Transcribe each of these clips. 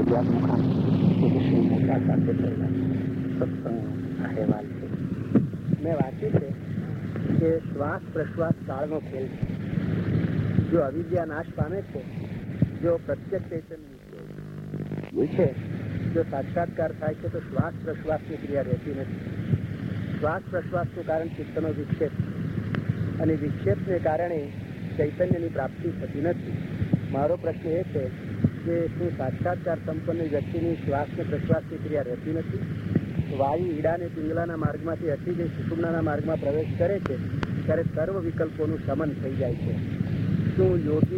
અગિયાર મુખાન શ્રી મોટા સાથે થયેલા સત્સંગ અહેવાલ છે. મેં વાંચ્યું છે કે શ્વાસ પ્રશ્વાસ કાળનો ખેલ છે. જો અવિદ્યા નાશ પામે છે, જો પ્રત્યક્ષ ચૈતન્ય છે, જો સાક્ષાત્કાર થાય છે, તો શ્વાસ પ્રશ્વાસની ક્રિયા રહેતી નથી. શ્વાસ પ્રશ્વાસનું કારણ ચિત્તનો વિક્ષેપ, અને વિક્ષેપને કારણે ચૈતન્યની પ્રાપ્તિ થતી નથી. મારો પ્રશ્ન એ છે કે શું સાક્ષાત્કાર સંપન્ન વ્યક્તિની શ્વાસ ને પ્રશ્વાસની ક્રિયા રહેતી નથી? વાયુ ઈડા ને પિંગલાના માર્ગમાંથી હટી જે સુષુમ્નાના માર્ગમાં પ્રવેશ કરે છે ત્યારે સર્વ વિકલ્પોનું શમન થઈ જાય છે. શું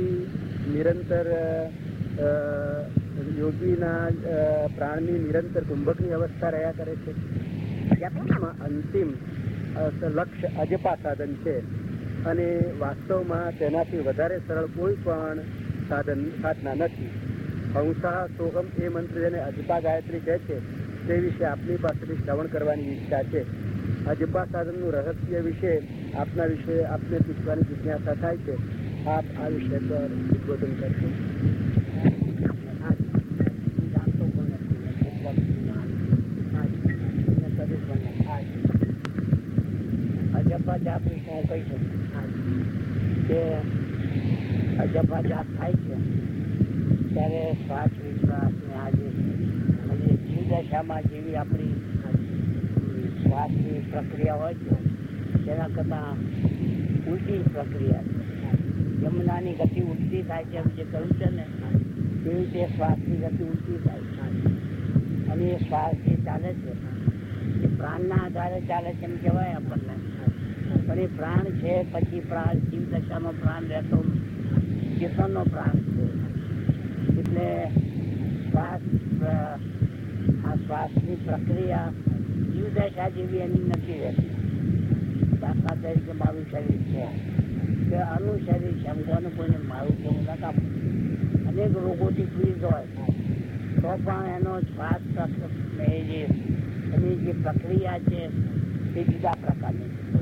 યોગીના પ્રાણની નિરંતર કુંભકની અવસ્થા રહ્યા કરે છે? અંતિમ લક્ષ્ય અજપા સાધન છે, અને વાસ્તવમાં તેનાથી વધારે સરળ કોઈ પણ સાધના નથી. હંસા સોહમ એ મંત્ર જેને અજપા ગાયત્રી કહે છે તે વિશે આપની પાસેથી શ્રવણ કરવાની ઈચ્છા છે. અજપા સાધનનું રહસ્ય વિશે આપને પૂછવાની જિજ્ઞાસા થાય છે. આપ આ વિષય પર ઉદ્બોધન કરશો? અજપા જાપ વિશે હું કહી શકું કે અજપા જાપ થાય છે ત્યારે શ્વાસ વિશ્વાસ ને આજે અને જીવ દશામાં જેવી આપણી શ્વાસની પ્રક્રિયા હોય છે તેના કરતાં ઉલટી પ્રક્રિયા છે. યમુનાની ગતિ ઉલટી થાય છે એમ જે કહ્યું છે ને, તેવી રીતે શ્વાસની ગતિ ઉલટી થાય છે. અને એ શ્વાસ જે ચાલે છે એ પ્રાણના આધારે ચાલે છે એમ કહેવાય આપણને. પણ એ પ્રાણ છે, પછી પ્રાણ જીવ દશામાં પ્રાણ રહેતો ચેતનનો પ્રાણ છે. એટલે આ શ્વાસની પ્રક્રિયા જીવ દશા જેવી એની નથી રહેતી. દાખલા તરીકે મારું શરીર છે કે આનું શરીર છે, એમ કોને કોઈને મારું કેવું ન કાપવું. અનેક રોગોથી પીડિત હોય તો પણ એનો શ્વાસ એની જે પ્રક્રિયા છે એ જુદા પ્રકારની છે.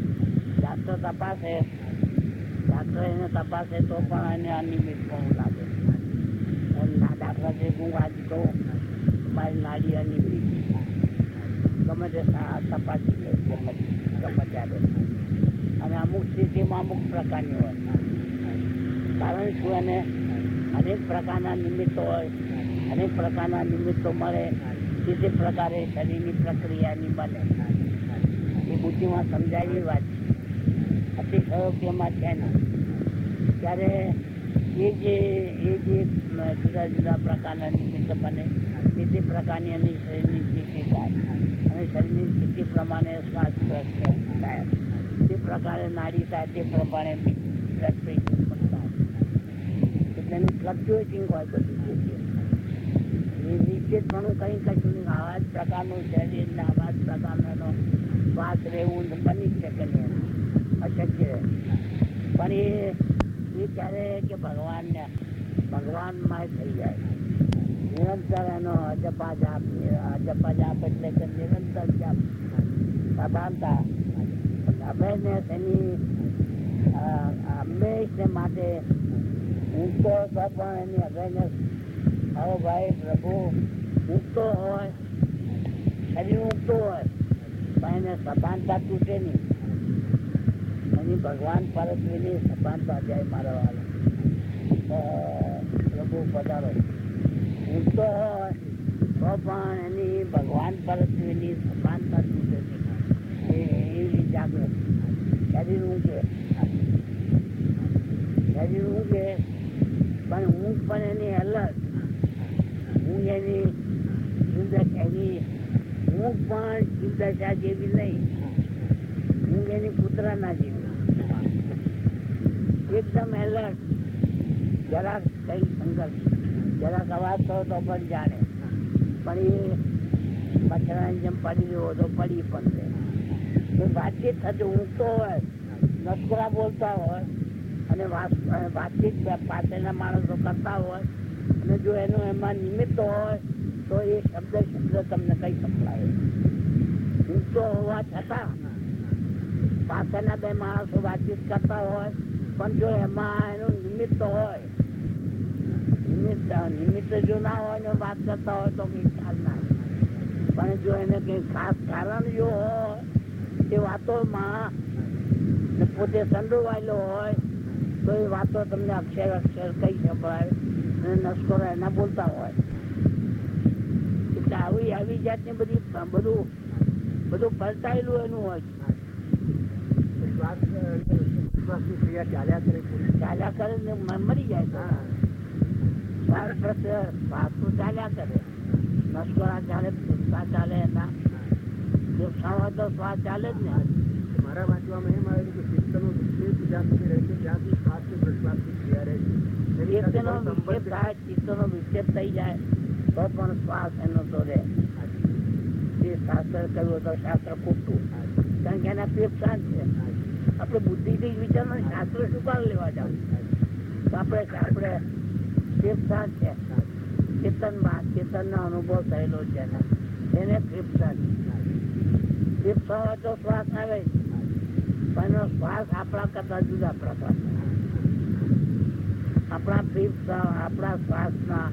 ડાક્ટર એને તપાસે તો પણ એને અનિયમિત પણ લાગે. દાખલા તરીકે હું આજ કહું મારી નાડી અનિયમિત, ગમે તે તપાસી લે ગમે ત્યારે. અને અમુક સ્થિતિમાં અમુક પ્રકારની હોય. કારણ શું? એને અનેક પ્રકારના નિમિત્તો હોય, અનેક પ્રકારના નિમિત્તો મળે, તે પ્રકારે શરીરની પ્રક્રિયાની બને. એ બુદ્ધિમાં સમજાયેલી વાત છે, અતિશયોક્તિમાં છે ને. ત્યારે એ જે જુદા જુદા પ્રકારના નિમિત્ત બને, તે પ્રકારની એની શરીરની સ્થિતિ થાય, અને શરીરની સ્થિતિ પ્રમાણે શ્વાસ પ્રક્રિયા થાય, તે પ્રકારે નાડી થાય, તે પ્રમાણે બ્લડ પ્રેશર પણ થાય. એટલે એની ફ્લક્ચ્યુએટિંગ હોય બધું છે. એ નિશ્ચિત પણ કંઈ કશું નહીં. આવા જ પ્રકારનું શરીર ને આવા જ પ્રકારનો શ્વાસ રહેવું બની શકે નહીં, અશક્ય રહે. પણ એ ક્યારે કે ભગવાનમાં થઈ જાય. નિરંતર એનો અજપા જાપ એટલે કે નિરંતર જાપ, સભાનતા, અભયનેસ એની હંમેશને માટે ઊંઘતો હતો પણ એની અભયનેસ, હવે ભાઈ પ્રભુ ઊંઘતો હોય, શરીર ઊંઘતો હોય પણ એને સભાનતા તૂટે નહીં. એની ભગવાન પરત્વીની સભાનતા જાય. મારા વાળા પ્રભુ પધારો. ઊંઘતો હોય તો પણ એની ભગવાન પરત્વીની સભાનતા તૂટે નહીં. એવી જાગૃત. શરીર ઊંઘે પણ ઊંઘ પણ એની અલગ. ઊંઘ એની ઊંઘ પણ જીવદશા જેવી નહીં. ઊંઘ એની કૂતરાના જેવી, એકદમ એલર્ટ. જરાક કઈ સંઘર્ષ, જરાક અવાજ થયો તો પણ જાણે, પણ એ મચ્છરાની જેમ પડી રહ્યો તો પડી પણ રહે. વાતચીત થતી ઊંઘતો હોય, નસકોરા બોલતા હોય, અને વાતચીત પાસેના માણસો કરતા હોય, અને જો એનું એમાં નિમિત્ત હોય તો એ શબ્દ તમને કઈ સંભળાય. ઊંઘતો હોવા છતાં પાસેના બે માણસો વાતચીત કરતા હોય, પણ જો એમાં એનું નિમિત્ત હોય નિમિત્ત જો ના હોય ને વાત કરતા હોય તો કઈ ખ્યાલ ના આવે. પણ જો એને કઈ ખાસ કારણ જો હોય એ વાતોમાં પોતે સંડોવાયેલો હોય તો એ વાતો તમને અક્ષર અક્ષર કઈ સંભળાય અને નસ્કોરા એના બોલતા હોય. એટલે આવી જાતની બધું પલટાયેલું એનું હોય. ક્રિયા ચાલ્યા કરે ને મરી જાય. શ્વાસ ચાલ્યા કરે, નસ્કોરા ચાલે, પુસ્તા ચાલે, એના તો શ્વાસ ચાલે જ ને. મારા વાંચવામાં એમ આવે કે ચિત્તનો વિક્ષેપ જ્યાં સુધી રહે છે ત્યાંથી શ્વાસ પ્રશ્વાસની ક્રિયા રહે છે. ચિત્તનો વિક્ષેપ થઈ જાય તો પણ શ્વાસ એનો તો રહે. એ શાસ્ત્ર કહ્યું તો શાસ્ત્ર ખોટું, કારણ કે એના પેટ શાંત છે. આપણે બુદ્ધિથી વિચારનો શાસ્ત્ર શું કામ લેવા જવું? તો આપણે પેટ શાંત છે, ચેતનનો અનુભવ થયેલો છે એને ફેફસા હોય તો શ્વાસ આવે, પણ શ્વાસ આપણા કરતા જુદા પ્રકાર. આપણા ફેફસા આપણા શ્વાસના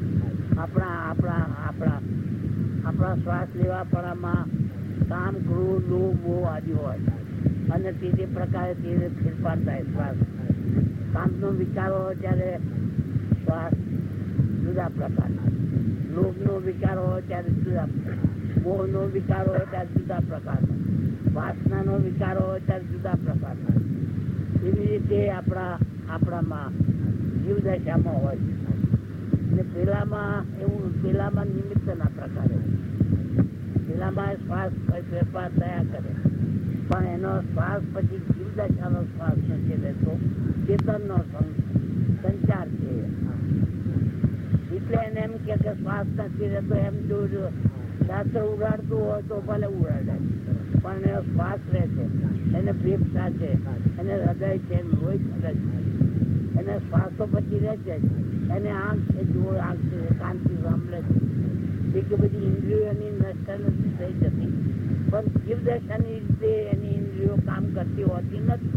આપણા શ્વાસ લેવા પડામાં કામ, ક્રોધ, લોભ, મોહ આદિ હોય અને તે પ્રકારે તે ફેરફાર થાય. શ્વાસ કામનો વિચાર હોય ત્યારે શ્વાસ જુદા પ્રકારના, લોભનો વિચાર હોય ત્યારે જુદા, મોહનો વિચાર હોય ત્યારે જુદા પ્રકારનો, વાસનાનો વિચાર હોય ત્યારે જુદા પ્રકારના. એવી રીતે આપણામાં જીવદશામાં હોય છે. અને પેલામાં નિમિત્તના પ્રકારે, પેલામાં શ્વાસ ફેરફાર થયા કરે, પણ એનો શ્વાસ પછી જીવદશાનો શ્વાસ નથી રહેતો, ચેતનનો સંચાર છે. એટલે એને એમ કે શ્વાસ નથી રહેતો એમ જો શાસ્ત્ર ઉડાડતું હોય તો ભલે ઉડાડે, પણ એનો શ્વાસ રહે છે, એને ફેફસા છે, એને હૃદય છે, લોહી કરે છે, એને શ્વાસ તો પછી રહે છે. એને આંખ છે, જોર આંખ છે, કાનથી સાંભળે છે. એ બધી ઇન્દ્રિયોની નષ્ટ નથી થઈ જતી, પણ જીવદશાની રીતે એની ઇન્દ્રિયો કામ કરતી હોતી નથી.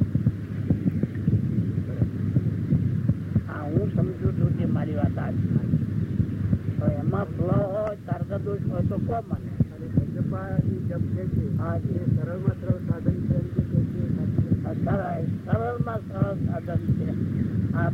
હા, હું સમજુ છું કે મારી વાત આ તો એમાં ફ્લો હોય, તર્કદોષ હોય તો કહો મને. સરળમાં સરળ સાધન છે, સરળમાં સરળ સાધન છે. આ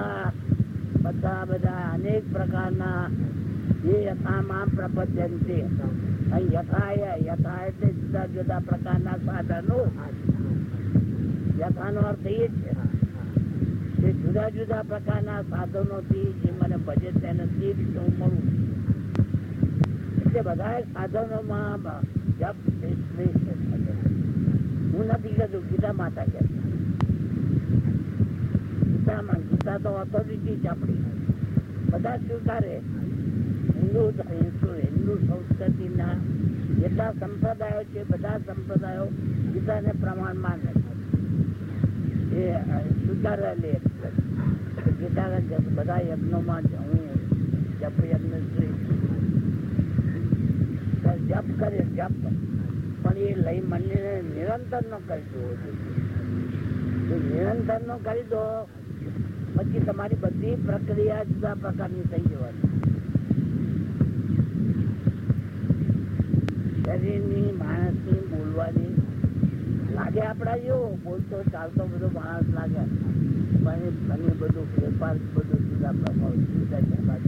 બધા અનેક પ્રકારના જે યથામાં પ્રપંચન છે. યથા એટલે જુદા જુદા પ્રકારના સાધનો. યથાનો અર્થ એ છે કે જુદા જુદા પ્રકારના સાધનોથી જે મને ભજે તેને તે રીતે હું મળું. એટલે બધા સાધનોમાં જપ શ્રેષ્ઠ. હું નથી કહેતું, ગીતા માતા કે ગીતા તો ઓથોરિટી છે આપણી, બધા સ્વીકારે. હિન્દુ સંસ્કૃતિના જેટલા સંપ્રદાયો છે બધા સંપ્રદાયો ગીતાને પ્રમાણ માને એ સ્વીકારેલી. ગીતા બધા યજ્ઞોમાં હું જપ યજ્ઞ જપ કરે, જપ પણ એ લઈ મને નિરંતર નો કરી દો. નિરંતર નો કરી દો પછી તમારી બધી પ્રક્રિયા જુદા પ્રકારની થઈ જવાની. શરીરની, માણસની, બોલવાની લાગે આપડા જેવો બોલતો ચાલતો બધો માણસ લાગે, પણ ઘણી બધું ફેરફાર બધું જુદા પ્રકાર જુદા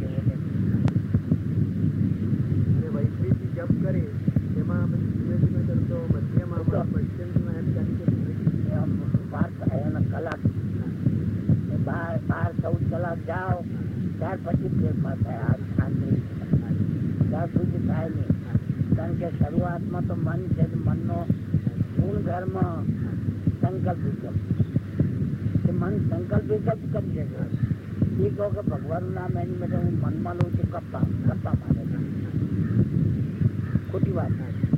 વૈશ્વિક જપ કરે એમાં ધીમે ધીમે કરતો મધ્યમાં કલાક 12-14 કલાક જાઓ ત્યાર પછી ફેરફાર થાય. ત્યાર સુધી થાય નહીં, કારણ કે શરૂઆતમાં તો મન છે, મનનો ગુણધર્મ સંકલ્પ વિકલ્પ. મન સંકલ્પ વિકલ્પ કરી શકે. એ કહો કે ભગવાનનું નામ એની માટે હું મનમાં લઉં છું, કપ્પા માટે ખોટી વાત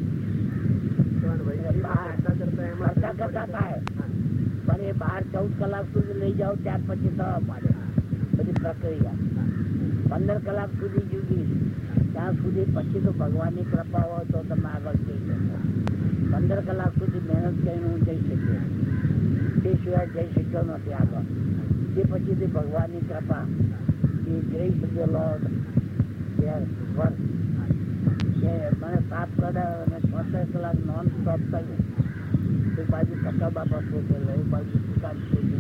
કરતા થાય. પણ એ 12-14 કલાક સુધી લઈ જાઓ ત્યાર પછી થવા માંડે બધી પ્રક્રિયા. 15 કલાક સુધી જુદી, ત્યાં સુધી પછી તો ભગવાનની કૃપા હોય તો તમે આગળ જઈ શકો. 15 કલાક સુધી મહેનત કરીને હું જઈ શક્યો, તે સિવાય જઈ શક્યો નથી આગળ. તે પછીથી ભગવાનની કૃપા એ grace of the Lord, their work. મને 7 કલાક અને 76 કલાક નોન સ્ટોપ કર્યું. એક બાજુ કકા બાપા પોતે એક બાજુ સુકાન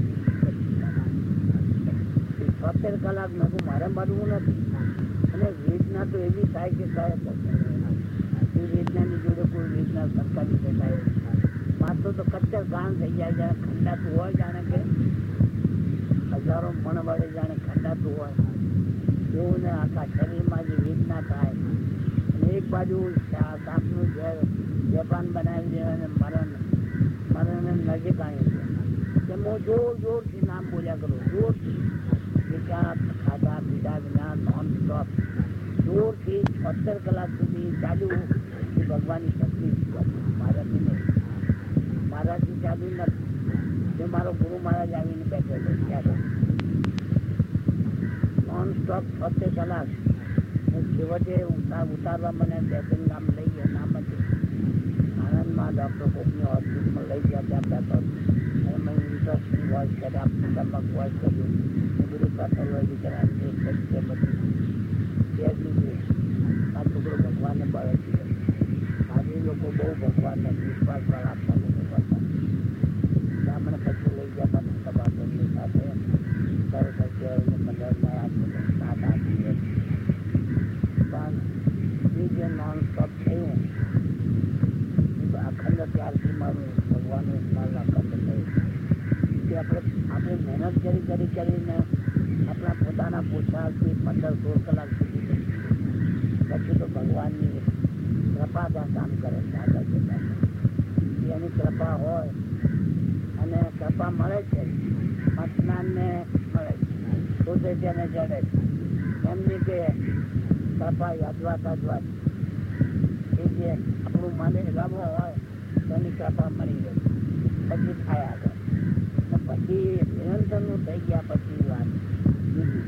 76 કલાક મેં મારે મરવું નથી. અને વેદના તો એવી થાય કે કયા વેદનાની જોડે કોઈ વેદના સરકારી શકાય. માથું તો કચ્ચર ગાન થઈ જાય, જાણે ખંડાતું હોય, જાણે કે હજારો મણ વડે જાણે ખંડાતું હોય એવું ને આખા શરીરમાં જે વેદના થાય. અને એક બાજુ સાપનું ઝેર વેપાન બનાવી દે અને મરણ નજીક આવી છે. હું જોરથી નામ બોલ્યા કરું, જોરથી ખાધા પીધા વિના નોન સ્ટોપ જોરથી 76 કલાક સુધી ચાલ્યું. એ ભગવાનની શક્તિ મારાથી નહીં, મારાથી ચાલુ નથી. જે મારો ગુરુ મહારાજ આવીને બેઠેલો ત્યારે નોન સ્ટોપ 76 કલાક. છેવટે ઉતારવા મને 2-3 ગામ લઈ ગયા. નામ હતી આણંદમાં ડૉક્ટર કોકની હોસ્પિટલમાં લઈ ગયા. ત્યાં બેઠો અને મને ઇન્ટરેસ્ટિંગ વોઇસ કરે, આપણી ટમક વોઇસ કર્યું. એ બધું પેથોલોજી કરાવી આ છોકરો ભગવાનને બળે છે. આજે લોકો બહુ ભગવાનને વિશ્વાસવાળા આપતા લોકો કરતા. ત્યાં મને પછી લઈ ગયા હતા બાપની સાથે. તરત જ 15 સાત આપી પણ એ જે નોન સ્ટોપ થયું અખંડ ત્યારથી મારું ભગવાનનું સ્મરણ અખંડ થયું કે આપણે મહેનત કરીને આપણા પોતાના પોશાકથી 15-16 કલાક સુધી પછી તો ભગવાનની કૃપા ત્યાં કામ કરે. દાદા જતા એની કૃપા હોય અને કૃપા મળે છે, મતદાનને મળે છે, સોસાયટીને જડે છે. એમની કે કૃપા યાદવા એ જે આપણું મને લાભો હોય તેની કૃપા મળી ગઈ પછી થાય આગળ. પછી નિરંતરનું થઈ ગયા પછી વાત બીજી.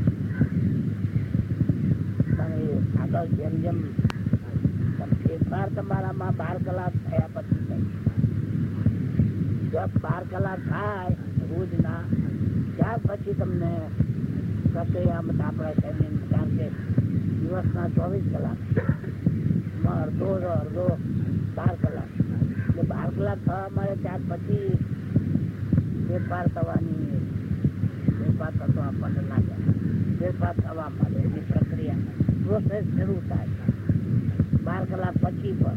પણ એ આગળ જેમ જેમ ફેરફાર તમારામાં 12 કલાક થયા પછી થઈ. જો 12 કલાક થાય રોજના ત્યાર પછી તમને પ્રક્રિયામાં આપણા શરીર કારણ કે દિવસના 24 કલાક અડધો 12 કલાક એટલે 12 કલાક થવા મળે ત્યાર પછી ફેરફાર થવાની ફેરફાર થતો આપણને લાગે ફેરફાર થવા મળે એની પ્રક્રિયા પ્રોસેસ શરૂ થાય 12 કલાક પછી. પણ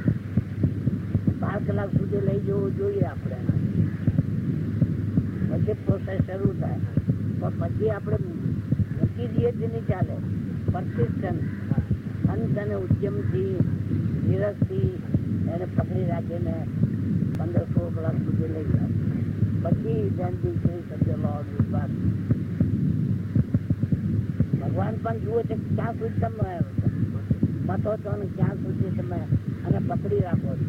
12 કલાક સુધી લઈ જવું જોઈએ આપણે. પછી પ્રોસેસ શરૂ થાય પણ પછી આપણે મૂકી દઈએ જ નહીં ચાલે. પરસિસ્ટન્સ અંત અને ઉદ્યમથી ધીરજથી એને પકડી રાખીને 15-16 કલાક સુધી લઈ જાય પછી વિશ્વાસ. ભગવાન પણ જુએ છે ક્યાં સુધી તમે મતો છો ને ક્યાં સુધી તમે અને પકડી રાખો છો.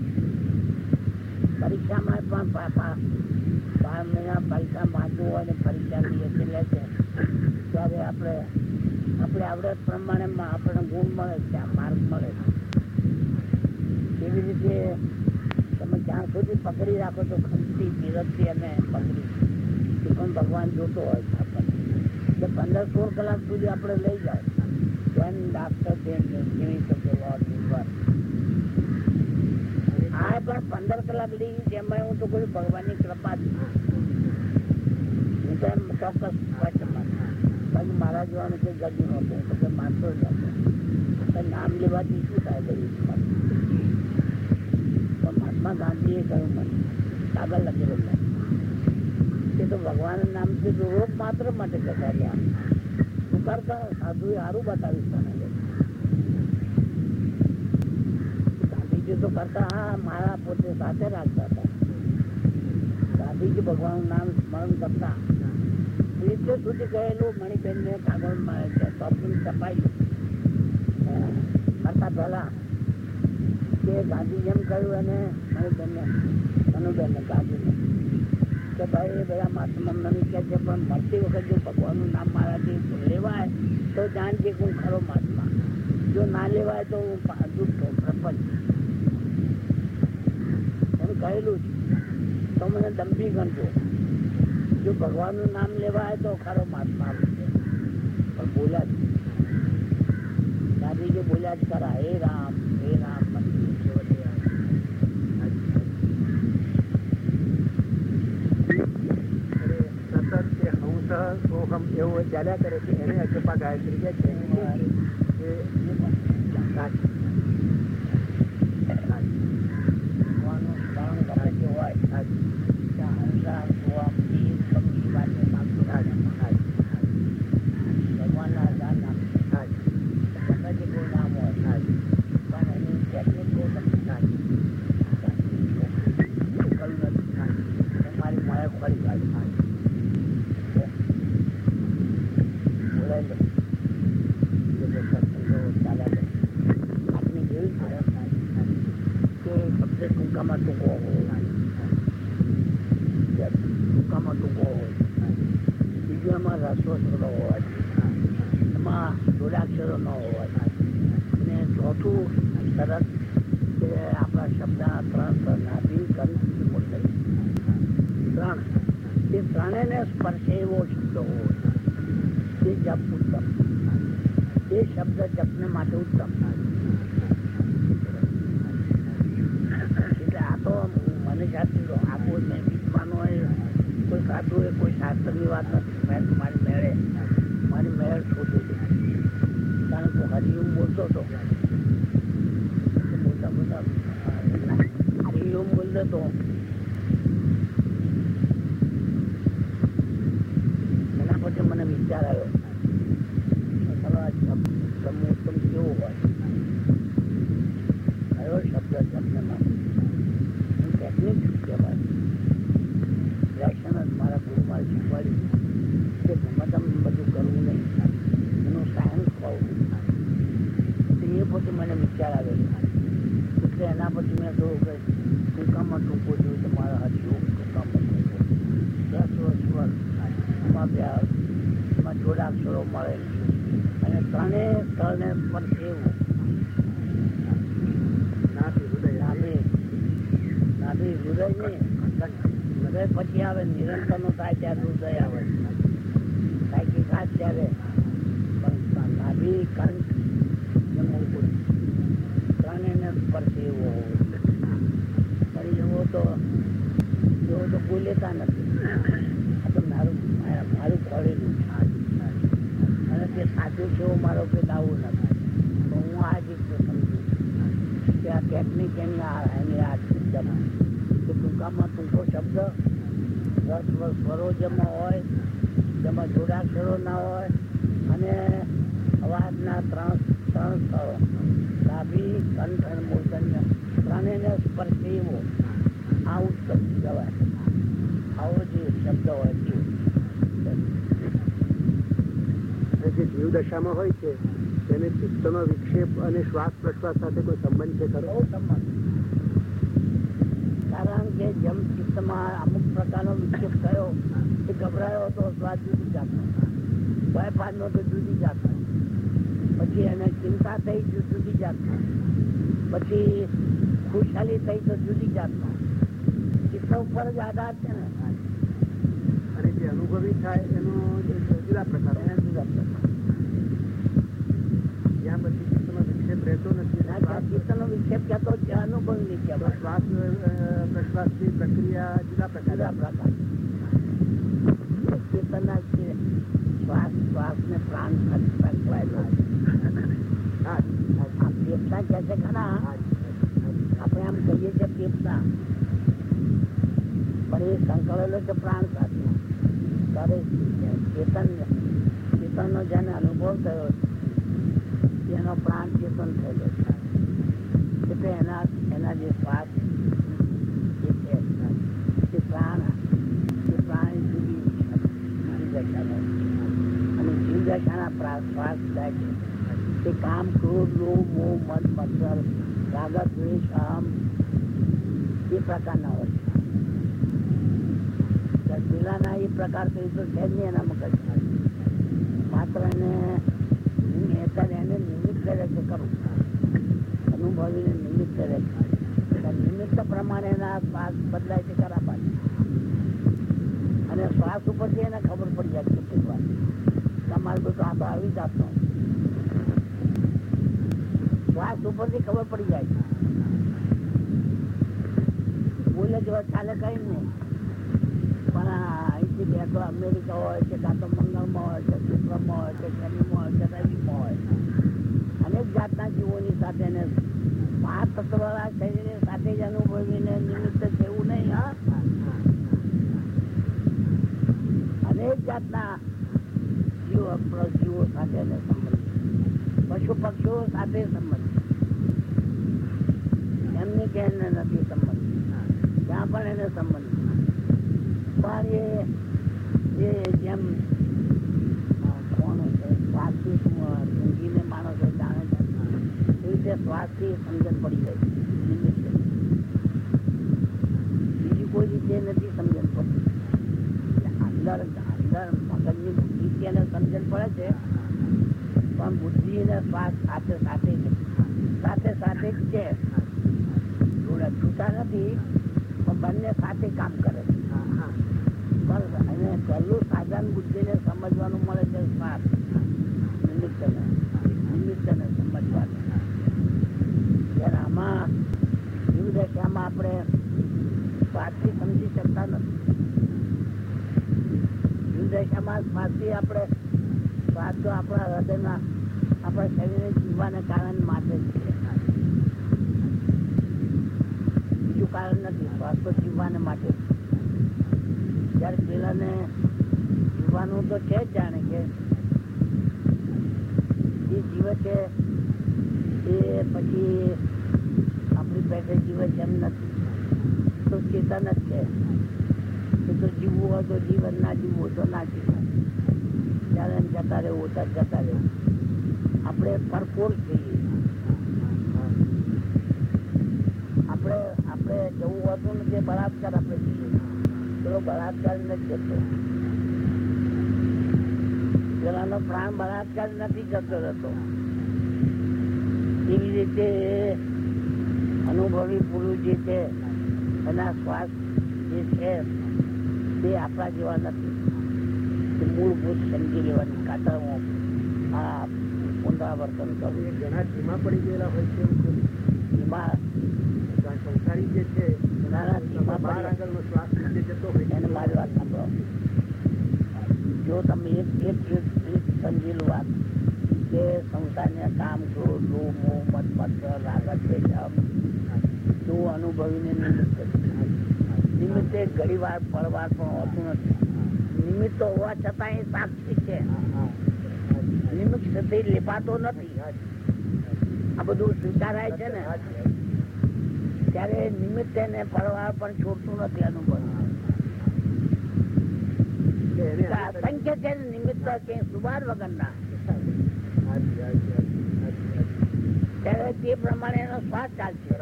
પરીક્ષામાં પણ 12 મહિના પરીક્ષા વાંચવું હોય ને પરીક્ષા લઈએ લે છે ત્યારે આપણે આવડત પ્રમાણે આપણને ગુણ મળે છે, માર્ક મળે છે. એવી રીતે તમે જ્યાં સુધી પકડી રાખો તો ખંડથી ધીરજથી અને પકડી એ પણ ભગવાન જોતો હોય છે આપણને. એટલે 15-16 કલાક સુધી આપણે લઈ જાય ધ્યાન ડાક્ટર જેવી શકે આ પણ 15 કલાક લઈ જેમાં હું તો કોઈ ભગવાનની કૃપા જ હું તો એમ ચોક્કસ બાકી મારા જોવાનું કોઈ ગજુ નહોતું તો માનતો જ નહોતો. નામ લેવાથી શું થાય ગયું મહાત્મા ગાંધીએ કહ્યું મને કાગળ લખેલો કે તો ભગવાન નામ છે તો રોગ માત્ર માટે જતા રહ્યા તું કરતા સાધુ એ સારું બતાવીશ તને. ગાંધીજી તો કરતા હા મારા પોતે સાથે રાખતા હતા. ગાંધીજી ભગવાનનું નામ સ્મરણ કરતા એટલે સુધી ગયેલું મણિબેનને કાગળમાં ટોપિંગ છપાયું કરતા પહેલા કે ગાંધી એમ કહ્યું અને મણિબેનને મનુબેનને ગાંધીને કે ભાઈ બધા મહાત્મા મને કહે છે પણ મળતી વખત જો ભગવાનનું નામ મારાથી લેવાય તો જાણજે હું ખરો મહાત્મા, જો ના લેવાય તો હું જૂઠો પ્રપંચ એમ કહેલું છે. તો મને દંભી ગણજો. જો ભગવાનનું નામ લેવાય તો ખરો મહાત્મા છે પણ બોલ્યા જ દાદી કે બોલ્યા જ ખરા, હે રામ મંદિર છેવટે સતત એ હંસ સોહમ એવું ચાલ્યા કરે છે, એને અજપા ગાયત્રી કે છે. ભગવાનનું સ્મરણ ગમે તે હોય ત્યાં હંસા સોહમ ગીત ભક્તિ વાતે માગતું ભગવાનના હજાર નામ ગમે તે કોઈ નામ હોય પણ એની ટેકનિક બહુ કહ્યું નથી મારી મળે ખોરી કાઢી બોલાય આપની જેવી કે શબ્દ ટૂંકામાં ટૂંકો હોય, ટૂંકામાં ટૂંકો હોય, બીજું એમાં રસોસરો હોય, એમાં જોડાક્ષરો ન હોય, અને ચોથું સરસ કે આપણા શબ્દના ત્રણ નાભી કંઠ મુંડળ ત્રણ, એ ત્રણેયને સ્પર્શે એવો શબ્દ હોય એ જપ ઉત્તમ, એ શબ્દ જપને માટે ઉત્તમ. એટલે આ તો મને જાતે આ કોઈ મેં વિદ્વાન હોય, કોઈ સાધુ હોય, કોઈ શાસ્ત્રની વાત નથી. મેં મારી મેળ શોધી હતી, કારણ કે હરિઓમ બોલતો હતો, બોલતા હરિઓમ બોલતો હતો. એના પછી મને વિચાર આવ્યો ઉત્તમ કેવું હોય, કયો શબ્દ શબ્દ માટે ટેકનિક કહેવાય. વ્યાખ્યાન જ મારા ગુરુ મારે શીખવાડ્યું કે ગમે તેમ બધું કરવું નહીં, એનું સાયન્સ હોવું. એ પછી મને વિચાર આવ્યો, એટલે એના પછી મેં કહ્યું કે ટૂંકામાં ટૂંકો જોયું તો મારા હરિયોગ ટૂંકામાં ટૂંકો, 10 વર્ષ એમાં જોડાક્ષરો મળે અને ત્રણેય સ્થળને પર એવું નાભી હૃદય નહીં, હૃદય પછી આવે નિરંતર નું થાય ત્યારે હૃદય આવે, સાયકિક હાથ ત્યારે પણ નાભી કંઠ ને મૂળભૂત ત્રણેયને સ્પર્શ એવો હોય. પણ એવો તો કોઈ લેતા નથી. આ તો મારું ખોળેલું અને તે સાચું છે એવું મારો કે દાવું નથી. તો હું આ જ સમજું કે આ ટેકનિક એની આ કે ટૂંકામાં ટૂંકો શબ્દ, સ્વરો જેમાં હોય, જેમાં જોડાક્ષરો ના હોય, અને અવાજના ત્રણ સ્થળો નાભી કંઠ અને મૂર્ધન્ય ત્રણેયને સ્પર્શ એવો આ ઉત્તમ કહેવાય. આવો જે શબ્દ હોય જે જીવ દશામાં હોય છે તેને ચિત્તનો વિક્ષેપ અને શ્વાસ પ્રશ્વાસ સાથે કોઈ સંબંધ છે ખરો? બહુ સંબંધ. કારણ કે જેમ ચિત્તમાં અમુક પ્રકારનો વિક્ષેપ થયો, એ ગભરાયો હતો, શ્વાસ જુદી જાતનો, ભયપાડનો તો જુદી જાતનો, પછી એને ચિંતા થઈ જુદી જાતનો, પછી ખુશાલી થઈ તો જુદી જાતનો. ચિત્ત ઉપર જ આધાર છે ને. અને જે અનુભવી થાય એનો જુદા પ્રકાર, જ્યાં પછી ચિત્તનો વિક્ષેપ રહેતો નથી. ચિત્તનો વિક્ષેપ કહેતો અનુભવી વિક્ષેપ, શ્વાસ પ્રશ્વાસની પ્રક્રિયા જુદા પ્રકાર. ચેતનના શ્વાસને પ્રાણ ફેંકવાયેલો ફેફસા કહે છે ખરા, આપણે આમ કહીએ છીએ ફેફસા, પણ એ સંકળેલો છે પ્રાણ સાથે. ત્યારે ચેતનનો જેને અનુભવ થયો એનો પ્રાણ ચેતન થયેલો છે. એટલે એના જે શ્વાસ એ છે એ પ્રાણ જુદી દશાનો, અને જીવ દશાના શ્વાસ થાય છે તે કામ, ક્રોધ, લોભ, મોહ, મદ, મત્સર, રાગ, દ્વેષ, અહમ એ પ્રકારના હોય છે. પેલાના એ પ્રકાર તો છે જ નહીં એના મગજ, માત્ર એને નિમિત્ત કરે છે કરું, અનુભવીને નિમિત્ત કરે છે. નિમિત્ત પ્રમાણે એના શ્વાસ બદલાય છે ખરા પાછી, અને શ્વાસ ઉપરથી એને ખબર પડી જાય કેટલીક વાર તમારે તો આ તો આવી જાતનો શ્વાસ ઉપરથી ખબર પડી જાય. બોલે જેવા ચાલે કઈ નહીં, પણ અહીંથી બે તો અમેરિકા હોય છે, કાં તો મંગળમાં હોય છે, શુક્રમાં હોય છે, શનિમાં હોય છે, રવિમાં હોય, અનેક જાતના જીવોની સાથે ને 5 તત્વવાળા શરીર સાથે જ અનુભવીને નિમિત્ત છે એવું નહીં. હા, અનેક જાતના જીવો સાથે સંબંધ, પશુ પક્ષીઓ સાથે સંબંધ, એમની કે એને નથી સંબંધ, ત્યાં પણ એને સંબંધ. પણ એ જેમ કોણ છે શ્વાસથી ઊંઘીને માણસો જાણે છે એ રીતે શ્વાસથી સમજણ પડી જાય નિમિત્ત. બીજી કોઈ રીતે નથી સમજણ પડતી. અંદર મગજની બુદ્ધિ એને સમજણ પડે છે, પણ બુદ્ધિ ને શ્વાસ સાથે સાથે જ છે. થોડા છૂટા નથી, પણ બંને સાથે કામ કરે છે. અને પહેલું સાધન બુદ્ધિને સમજવાનું મળે છે શ્વાસ, નિમિત્તને સમજવાનું. ત્યારે આમાં એવી દશામાં આપણે શ્વાસથી સમજી શકતા નથી. એવી દશામાં શ્વાસથી આપણે શ્વાસ તો આપણા હૃદયના આપણા શરીરને જીવવાને કારણે માટે જ છે, બીજું કારણ નથી. શ્વાસ તો જીવવાને માટે જ. ત્યારે પેલાને જીવવાનું તો છે જ, જાણે કે જે જીવે છે એ પછી આપણી પેટે જીવે છે એમ નથી, તો ચેતન જ છે. એ તો જીવવું હોય તો જીવન, ના જીવવું હોય તો ના જીવવું. ત્યારે એમ જતા રહેવું તો જતા રહેવું. આપણે પરપોર છીએ. આપણે જવું હોતું નથી, બળાત્કાર આપણે છીએ. પેલો બળાત્કાર નથી જતો, પેલાનો પ્રાણ બળાત્કાર નથી જતો રહેતો. એવી રીતે અનુભવી પુરુષ જે છે એના શ્વાસ જે છે તે આપણા જેવા નથી. મૂળભૂત સમજી લેવાની ખાતર હું આ પુનરાવર્તન કરું. ઘણા ધીમા પડી ગયેલા હોય છે. ધીમા સંસારી જે છે બહાર આગળનો શ્વાસ નીચે જતો હોય એને મારી વાત સાંભળો. જો તમે એક સમજી લો વાત કે સંસારને કામ, ક્રોધ, લોભ, મોહ, મત, મત્સર, રાગ, દ્વેષ એવું અનુભવીને નિમિત્તે ઘણી વાર પરવાર પણ હોતું નથી. નિમિત્તો હોવા છતાં એ સાક્ષી છે. નિમિત્ત સાથે લેપાતો નથી. આ બધું સ્વીકારાય છે ને, ત્યારે નિમિત્ત એને પરવાર પણ છોડતું નથી. અનુભવ અસંખ્ય છે નિમિત્ત કે સુબાર વગરના. ત્યારે તે પ્રમાણે એનો શ્વાસ ચાલશે.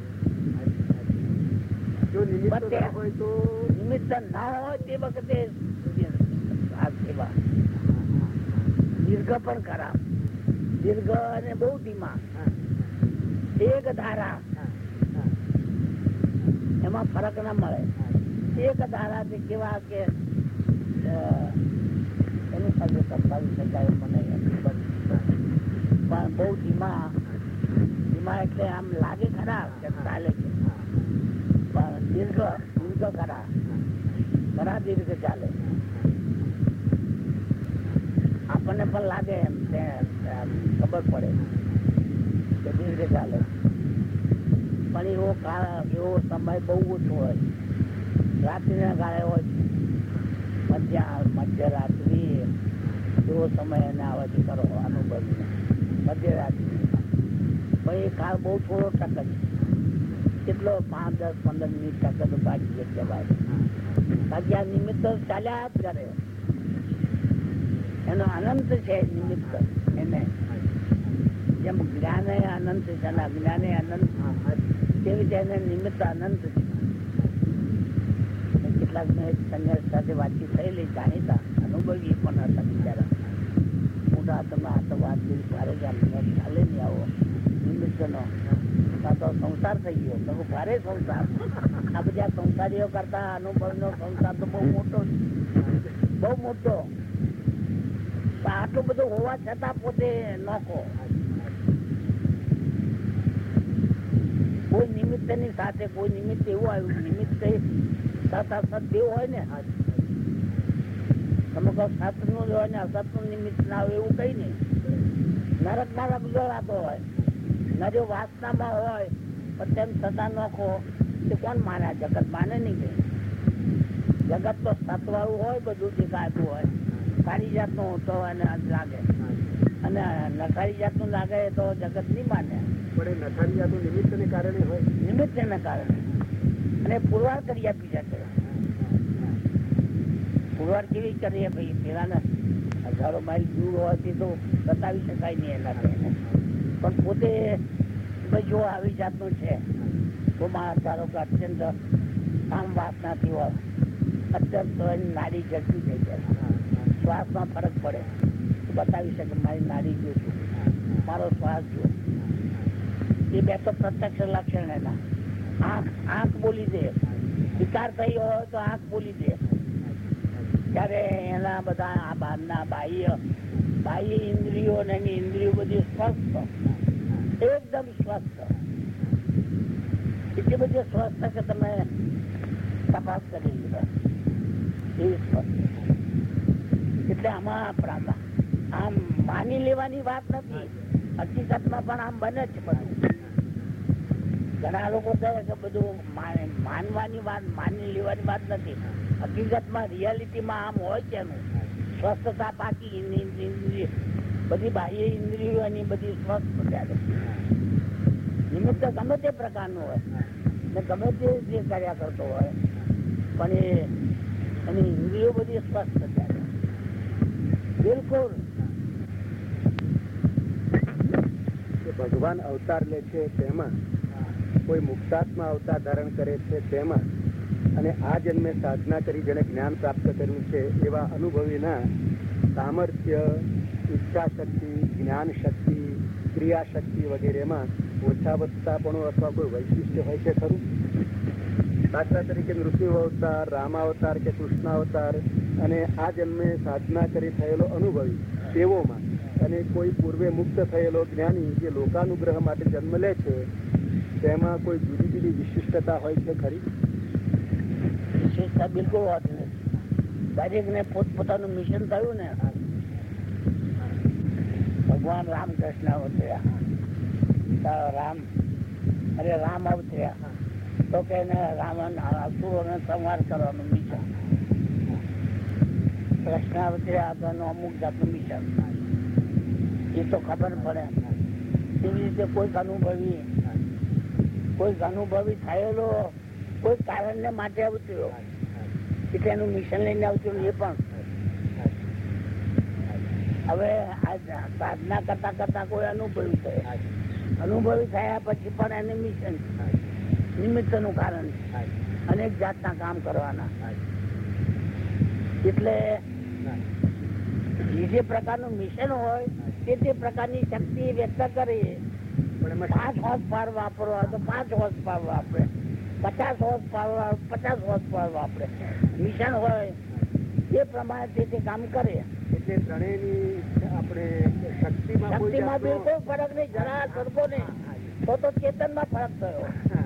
જો નિમિત્ત હોય તો નિમિત્ત ના હોય તે વખતે શ્વાસ સેવા દીર્ઘ પણ ખરાબ. દીર્ઘ અને બહુ ધીમા, એક ધારા, એમાં ફરક ના મળે. એક ધારા થી કેવા કે એની સાથે સંભાળી શકાય મને, પણ બહુ ધીમા એટલે આમ લાગે ખરા કે ચાલે છે, પણ દીર્ઘ ખરા દીર્ઘ ચાલે. આપણને પણ લાગે એમ ખબર પડે કે દીર્ઘ ચાલે, પણ એવો કાળ, એવો સમય બહુ ઓછો હોય. રાત્રિના ગાળે હોય, મધ્યરાત્રિ એવો સમય એને આવે કરો અનુભવીને મધ્યરાત્રિ. પણ એ કાળ બહુ થોડો ટક જ, કેટલો 5, 10, 15 મિનિટ ટકે તો બાકી જવાય. બાકી આ નિમિત્ત ચાલ્યા જ કરે. એનો અનંત છે નિમિત્ત. એને જેમ જ્ઞાન અનંત છે, અજ્ઞાન અનંત, તેવી રીતે એને નિમિત્ત અનંત છે. કેટલાક મેં સંન્યાસ સાથે વાતચીત થયેલી, જાણીતા અનુભવી પણ હતા બિચારા. મોટા તમે આ તો વાત કરી ભારે જ ચાલે નહીં આવો નિમિત્ત નો. તો સંસાર થઈ ગયો તો ભારે સંસાર. આ બધા સંસારીઓ કરતા અનુભવ નો સંસાર તો બહુ મોટો, બહુ મોટો. આટલું બધું હોવા છતાં પોતે નોખો. કોઈ નિમિત્ત ની સાથે કોઈ નિમિત્ત એવું આવ્યું, નિમિત્ત કઈ સત હોય ને, તમે કહો સત નું હોય ને અસત નું નિમિત્ત ના હોય એવું કઈ નહીં. નરક નરક જોડાતો હોય ન, જો વાસનામાં હોય પણ તેમ છતાં નોખો તે કોણ માને? જગત માને નહીં. કઈ જગત તો સતવાળું હોય, બધું દેખાતું હોય, સારી જાતનું તો લાગે, અને નકારી જાતનું લાગે તો જગત નહીં માને. પણ એ નકારી જાતનું નિમિત્ત ને કારણે હોય, નિમિત્ત ને કારણે. અને પુરવાર કરી આપી શકે. પુરવાર કેવી કરીએ ભાઈ? પેલાને હજારો માઇલ દૂર હોવાથી તો બતાવી શકાય નહીં એના થઈને, પણ પોતે જો આવી જાતનું છે તો મારા ધારો કે અત્યંત કામ વાસનાથી હોય, અત્યંત નાડી ઝડપી થઈ જાય, શ્વાસમાં ફરક પડે તો બતાવી શકે મારી નાડી જોશું, મારો શ્વાસ જો. એ બે તો પ્રત્યક્ષ લક્ષણ એના. આંખ બોલી દે, વિકાર થઈ હોય તો આંખ બોલી દે. ત્યારે એના બધા આ બહારના બાહ્ય ઇન્દ્રિયો ને એની ઇન્દ્રિયો બધી સ્વસ્થ, એકદમ સ્વસ્થ, એટલી બધી સ્વસ્થ કે તમે તપાસ કરી લીધા એવી સ્વસ્થ. એટલે આમાં આમ માની લેવાની વાત નથી, હકીકતમાં પણ આમ બને જ બધું. ઘણા લોકો કહે કે બધું માનવાની વાત, માની લેવાની વાત નથી. હકીકતમાં રિયાલિટીમાં આમ હોય તેનું સ્વસ્થતા પાકી, બધી બાહ્ય ઇન્દ્રિયો એની બધી સ્વસ્થ ત્યારે. નિમિત્ત ગમે તે પ્રકારનું હોય ને ગમે તે જે કર્યા કરતો હોય, પણ એની ઇન્દ્રિયો બધી સ્વસ્થ ત્યારે બિલકુલ. ભગવાન અવતાર લે છે તેમાં, કોઈ મુક્તાત્મા અવતાર ધારણ કરે છે તેમાં, અને આ જન્મે સાધના કરી જેને જ્ઞાન પ્રાપ્ત કર્યું છે એવા અનુભવીના સામર્થ્ય, ઈચ્છા શક્તિ, જ્ઞાન શક્તિ, ક્રિયા શક્તિ વગેરેમાં ઓછા વધતાપણું અથવા કોઈ વૈશિષ્ટ્ય હોય છે ખરું? દાખલા તરીકે નૃસિંહ અવતાર, રામાવતાર કે કૃષ્ણાવતાર અને આ જન્મે સાધના કરી થયેલો અનુભવી તેઓમાં, અને કોઈ પૂર્વે મુક્ત થયેલો જ્ઞાની જે લોકાનુગ્રહ માટે જન્મ લે છે તેમાં કોઈ જુદી જુદી વિશિષ્ટતા હોય છે ખરી? વિશેષતા બિલકુલ હોતી નથી. દરેક ને પોતપોતાનું મિશન થયું ને. ભગવાન રામકૃષ્ણ અવતર્યા, રામ અવતર્યા તો કે અસુરોને સંહાર કરવાનું મિશન. કૃષ્ણ અવતર્યા તો અમુક જાતનું મિશન, એ તો ખબર પડે. એવી રીતે કોઈ અનુભવી થયેલો કોઈ કારણને માટે અવતર્યો એટલે એનું મિશન લઈને અવતર્યું. એ પણ હવે સાધના કરતા કરતા કોઈ અનુભવી થયા પછી પણ એને મિશન, નિમિત્ત નું કારણ, અનેક જાતના કામ કરવાના. એટલે જે પ્રકારનું મિશન હોય તે પ્રકારની શક્તિ વ્યક્ત કરીએ. 5 હોર્સ પાવર વાપરવા તો 5 હોર્સ પાવર વાપરે, 50 હોર્સ પાવર 50 હોર્સ પાવર વાપરે. મિશન હોય એ પ્રમાણે તે કામ કરે. એટલે ત્રણેયની આપણે શક્તિમાં બિલકુલ ફરક નહીં, જરા સરખો નહીં. તો ચેતનમાં ફરક થયો.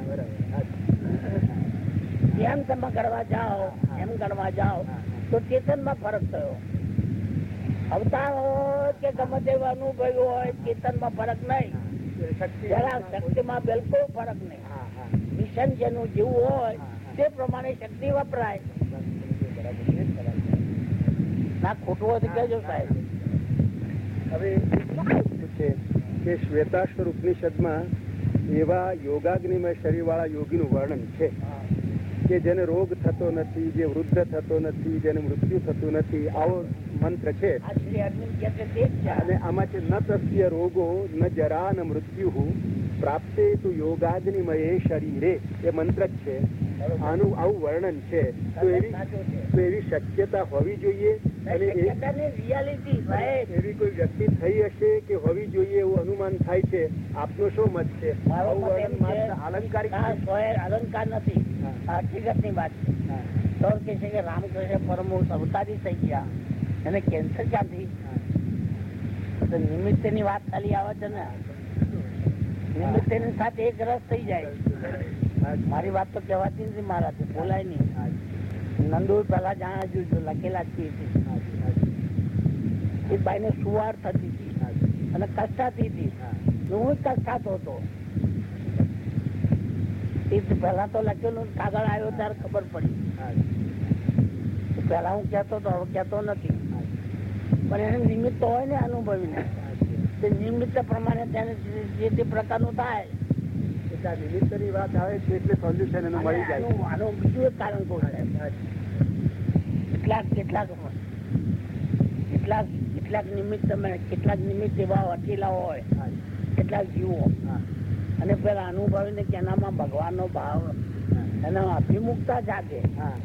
એમ તમે ગણવા જાઓ તો ચેતનમાં ફરક થયો. અવતાર હોય કે ગમે તેવું અનુભવ હોય, ચેતનમાં ફરક નહીં. જરા શક્તિમાં બિલકુલ ફરક નહીં. મિશન જેનું જેવું હોય તે પ્રમાણે શક્તિ વપરાય. ના ખોટું હોય તો કહેજો સાહેબ. હવે કે શ્વેતાશ્વર ઉપનિષદમાં એવા યોગાગ્નિમય શરીર વાળા યોગીનું વર્ણન છે કે જેને રોગ થતો નથી, જે વૃદ્ધ થતો નથી, જેને મૃત્યુ થતું નથી, આવો મંત્ર છે. અને આમાં છે ન તસ્ય રોગો ન જરા ન મૃત્યુ પ્રાપ્તે તુ યોગાગ્નિમયે શરીરે, એ મંત્ર જ છે. આનું આવું વર્ણન છે. તો એવી શક્યતા હોવી જોઈએ, અને એવી કોઈ વ્યક્તિ થઈ હશે કે હોવી જોઈએ એવું અનુમાન થાય છે. આપનો શું મત છે? અલંકાર નથી, હકીકત ની વાત છે. કે રામકૃષ્ણ પરમહંસ અવતારી થઈ ગયા, અને કેન્સર ક્યાંથી? નિમિત્ત ની વાત ખાલી આવે છે ને, નિમિત્ત ની સાથે એક રસ થઈ જાય. મારી વાત તો કહેવાતી નથી, મારાથી બોલાય નહીં. નંદુ પેલા જાણ્યું લખેલા જ એ બાઈ ને સુવાર થતી હતી અને કષ્ટાતી હતી. હું કષ્ટાતો હતો. પેલા તો લખેલું કાગળ આવ્યો ત્યારે ખબર પડી. પેલા હું કેતો હતો, હવે કેતો નથી. પણ એને નિમિત્ત હોય ને અનુભવીને, તે નિમિત્ત પ્રમાણે તેને જે તે પ્રકારનું થાય. નિમિત્ત ની વાત આવે છે એટલે સોલ્યુશન એનું મળી જાય. આનું બીજું એક કારણ કહું સાહેબ, કેટલાક નિમિત્ત એવા વકીલા હોય, કેટલાક જીવો, અને પેલા અનુભવીને કે એનામાં ભગવાન નો ભાવ, એના અભિમુખતા જાગે,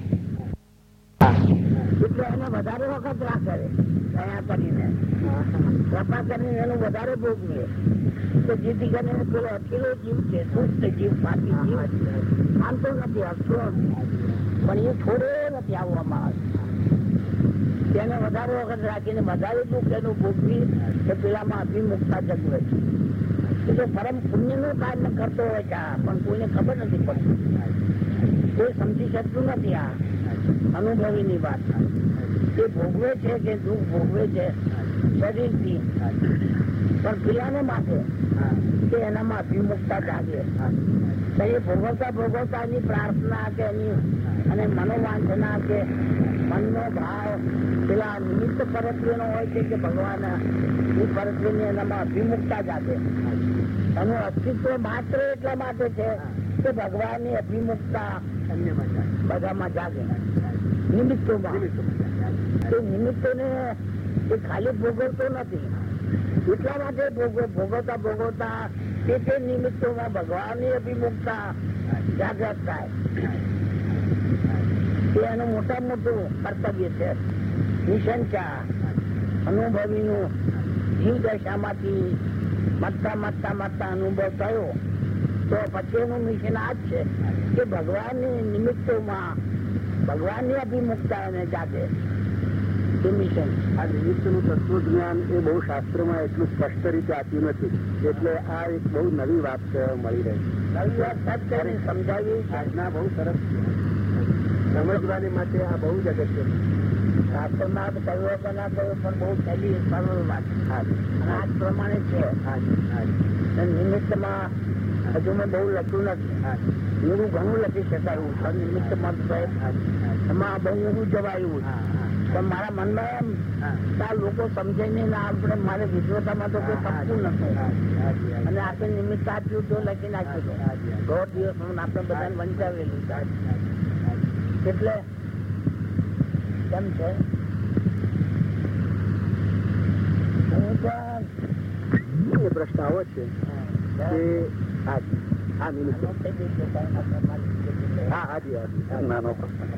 એટલે એને વધારે વખત રાખે દયા કરીને, કૃપા કરીને એનું વધારે ભોગવે. તો જેથી કરીને પેલો અકેલો જીવ છે, સુસ્ત જીવ, પાપી જીવ, માનતો નથી, હસતો, પણ એ થોડે નથી આવવામાં આવે. તેને વધારે વખત રાખીને વધારે દુઃખ એનું ભોગવી તો પેલામાં અભિમુખતા જગવે છે. એટલે પરમ પુણ્ય નું કાર્ય કરતો હોય છે, પણ કોઈને ખબર નથી પડતી, કોઈ સમજી શકતું નથી. આ અનુભવી ની વાત એ ભોગવે છે કે દુઃખ ભોગવે છે શરીરથી, પણ પેલાને માટે કે એનામાં અભિમુખતા જાગે. તો એ ભોગવતા એની પ્રાર્થના કે એની અને મનોવાંછના કે મનનો ભાવ પેલા નિમિત્ત પરત્વીનો હોય છે કે ભગવાન એ પરત્વીની એનામાં અભિમુખતા જાગે. એનું અસ્તિત્વ માત્ર એટલા માટે છે કે ભગવાનની અભિમુખતા બધામાં જાગે. નિમિત્તોમાં એ નિમિત્તોને એ ખાલી ભોગવતો નથી, એટલા માટે ભોગવતા તે નિમિત્તોમાં ભગવાનની અભિમુખતા જાગૃત થાય. એ એનું મોટા મોટું કર્તવ્ય છે. નિશંકા અનુભવીનું જીવ દશામાંથી મતતા અનુભવ થયો તો પછી એનું મિશન આ જ છે કે ભગવાનની નિમિત્તોમાં ભગવાનની અભિમુખતા એને જાગે. મિશન આ નિમિત્તનું તત્વજ્ઞાન એ બહુ શાસ્ત્રમાં એટલું સ્પષ્ટ રીતે આપ્યું નથી, એટલે આ એક બહુ નવી વાત મળી રહી. નવી વાત સત્યની સમજાવી આજના બહુ સરસ સમજવાની માટે આ બહુ જ અગત્ય. શાસ્ત્રમાં કહ્યું કે ના કહ્યું પણ બહુ સહેલી સરળ વાત અને આ જ પ્રમાણે છે. નિમિત્તમાં હજુ મેં બહુ લખ્યું નથી, એવું ઘણું લખી શકાયું છે નિમિત્તમાં, એમાં બહુ એવું જવાયું. પણ મારા મનમાં એમ આ લોકો સમજે નહીં ને આપણે મારે વિશ્વતામાં તો કોઈ તપતું નથી, અને આપણે નિમિત્ત આપ્યું તો લખી નાખ્યું. 100 દિવસ આપણે બધાને વંચાવેલું એટલે કેમ છે. એ પ્રશ્ન આવો છે કે આ નિમિત્ત નાનો પ્રશ્ન.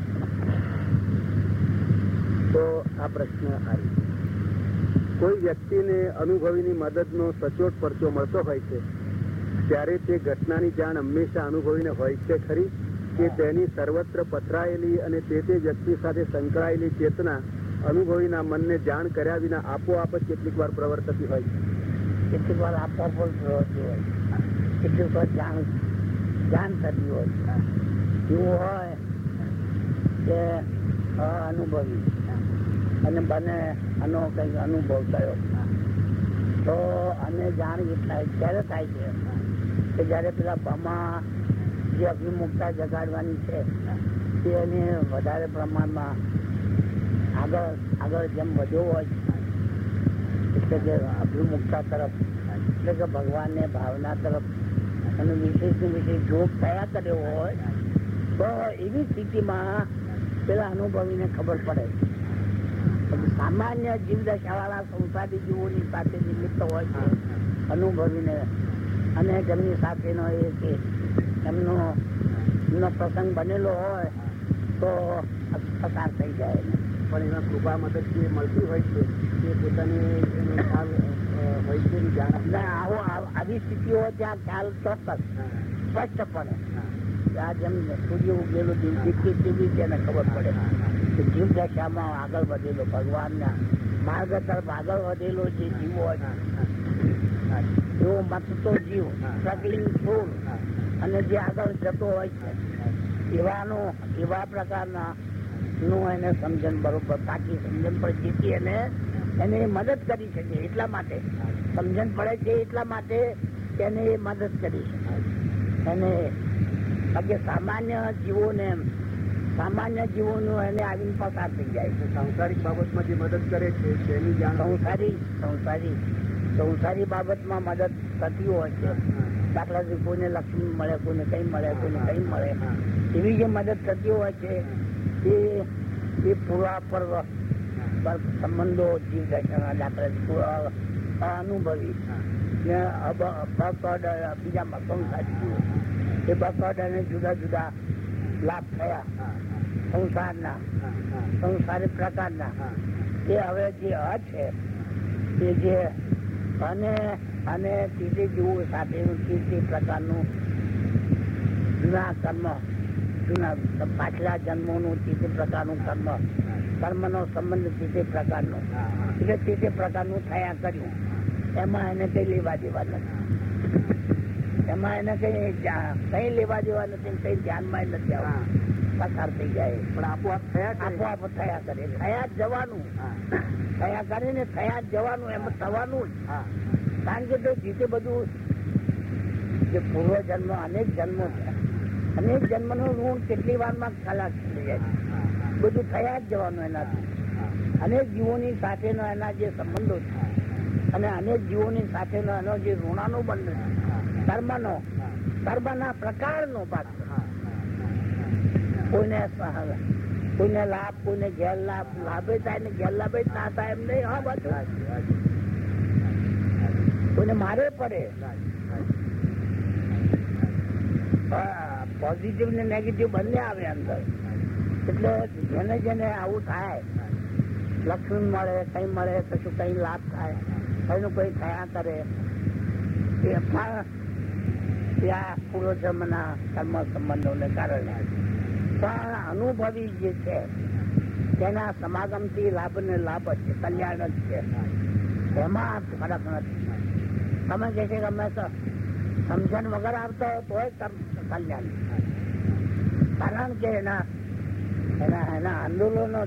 તો આ પ્રશ્ન આવી, કોઈ વ્યક્તિને અનુભવીની મદદનો સચોટ પરચો મળતો હોય છે ત્યારે તે ઘટનાની જાણ હંમેશા અનુભવીને હોય છે ખરી, કે તેની સર્વત્ર પથરાયેલી અને તે વ્યક્તિ સાથે સંકળાયેલી ચેતના અનુભવીના મનને જાણ કર્યા વિના આપોઆપ જ કેટલીક વાર પ્રવર્તતી હોય છે? કેટલીક વાર આપોઆપ પ્રવર્તી હોય, કેટલીક વાર જાણ થતી હોય. એવું હોય કે અનુભવી અને બને આનો કઈક અનુભવ થયો તો અને જાણ એટલા ત્યારે થાય છે કે જયારે પેલા ભમા જે અભિમુખતા જગાડવાની છે તે એને વધારે પ્રમાણમાં આગળ જેમ વધ્યો હોય એટલે કે અભિમુખતા તરફ, એટલે કે ભગવાનને ભાવના તરફ અને વિશેષ જોગ થયા કર્યો હોય તો એવી સ્થિતિમાં પેલા અનુભવીને ખબર પડે. સામાન્ય જીવદશાવાળા સંસારી જીવોની સાથે નિમિત્ત હોય છે અનુભવીને, અને જેમની સાથેનો એ કે એમનો પ્રસંગ બનેલો હોય તો પસાર થઈ જાય. પણ એના કૃપા મદદ જે મળતી હોય છે એ પોતાની ખ્યાલ હોય છે જાણ. આવી સ્થિતિ હોય ત્યાં ખ્યાલ ચોક્કસ સ્પષ્ટપણે આ જેમ સૂર્ય ઉગેલો દિવસથી તેવી તેને ખબર પડે કે જીવ દશામાં આગળ વધેલો ભગવાનના માર્ગ તરફ આગળ વધેલો જે જીવો હોય એવો મથતો જીવ, સ્ટ્રગલિંગ સોલ, અને જે આગળ જતો હોય છે એવા પ્રકારના નું એને સમજણ બરોબર પાકી સમજણ પડે જેથી એને મદદ કરી શકે. એટલા માટે સમજણ પડે છે, એટલા માટે એને મદદ કરી શકાય. અને બાકી સામાન્ય જીવોનું એને આવીને પસાર થઈ જાય છે. સાંસારિક બાબતમાં જે મદદ કરે છે તેની જાણ સંસારી બાબતમાં મદદ થતી હોય છે. દાખલા તરીકે કોઈને લક્ષ્મી મળે, કોઈને કઈ મળે, કોઈને કઈ મળે, એવી જે મદદ થતી હોય છે એ પૂરા પર સંબંધો જીવ દર્શનના દાખલા અનુભવી બીજા સંસારી એ બકડ અને જુદા જુદા લાભ થયા સંસારી પ્રકારના એ હવે જે છે એ જે અને ત્રીજે જીવો સાથેનું ત્રીજે પ્રકારનું જૂના કર્મ, પાછલા જન્મોનું ત્રીજે પ્રકારનું કર્મનો સંબંધ ત્રીજે પ્રકારનો એટલે ત્રીજે પ્રકારનું થયા કર્યું. એમાં એને કઈ લેવા દેવા નથી, એમાં એને કઈ લેવા દેવા નથી, કઈ ધ્યાનમાં નથી આવતું, પસાર થઈ જાય. પણ આપોઆપ થયા કરે, થયા જ જવાનું, થયા કરીને થયા જ જવાનું, એમ થવાનું જ. કારણ કે તો જીતે બધું જે પૂર્વ જન્મ અનેક જન્મો છે, અનેક જન્મનું ઋણ કેટલી વારમાં ખલાસ થઈ જાય, બધું થયા જ જવાનું એનાથી. અનેક જીવોની સાથેનો એના જે સંબંધો છે અને અનેક જીવોની સાથેનો એનો જે ઋણાનો બંધ છે, કર્મના પ્રકારનો ભાગ, કોઈને લાભ, કોઈને ગેરલાભ, લાભે થાય ને ગેરલાભે ના થાય એમ નહીં. હા, બધું કોઈને મારે પડે, પોઝિટિવ ને નેગેટિવ બંને આવે અંદર. એટલે જેને આવું થાય, લક્ષ્મી મળે, કઈ મળે, કશું કઈ લાભ થાય, કઈનું કઈ થયા કરે, એ ત્યાં પૂર્વજન્મના કર્મ સંબંધોને કારણે. પણ અનુભવી જે છે તેના સમાગમથી લાભ ને લાભ જ છે, કલ્યાણ જ છે, એમાં ફરક નથી. તમે કહે છે કે અમે સમજણ વગર આવતો તોય કલ્યાણ, કારણ કે એના આંદોલનો